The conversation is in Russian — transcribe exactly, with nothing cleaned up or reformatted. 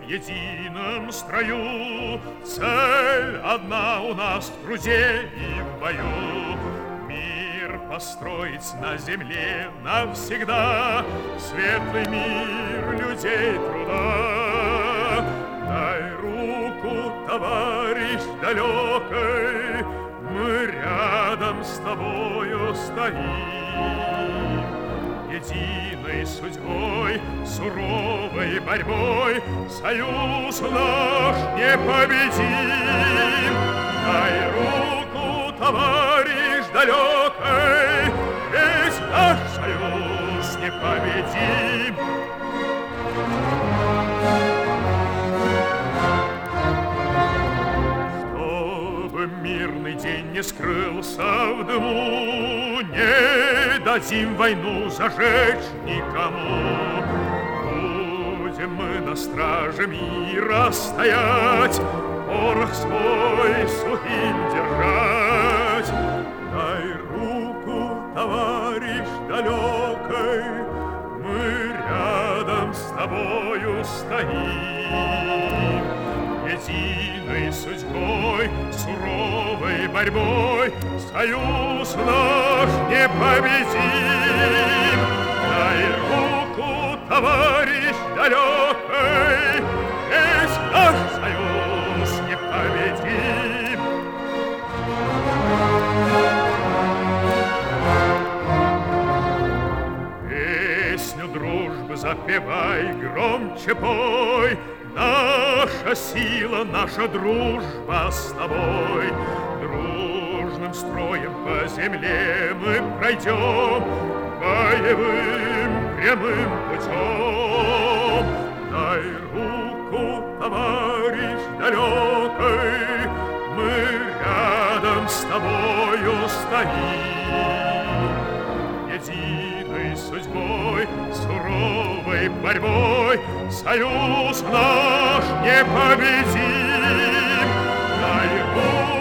в едином строю. Цель одна у нас в труде и в бою. Мир построить на земле навсегда, светлый мир людей труда. Дай руку, товарищ далекой, мы рядом с тобою стоим. Единой судьбой, суровой борьбой союз наш непобедим. Дай руку, товарищ далекой, весь наш союз непобедим. Чтобы мирный день не скрылся в дыму, не дадим войну зажечь никому. Будем мы на страже мира стоять, порох свой сухим держать. Дай руку, товарищ далекой, мы рядом с тобою стоим. Единой судьбой, суровой борьбой союз наш непобедим. Дай руку, товарищ далекой, весь наш союз непобедим. Песню дружбы запевай, громче пой, наша сила, наша дружба с тобой. Дружным строем по земле мы пройдем боевым прямым путем. Дай руку, товарищ далекой, мы рядом с тобою стоим. Единой судьбой, суровой борьбой союз наш непобедим. Дай руку,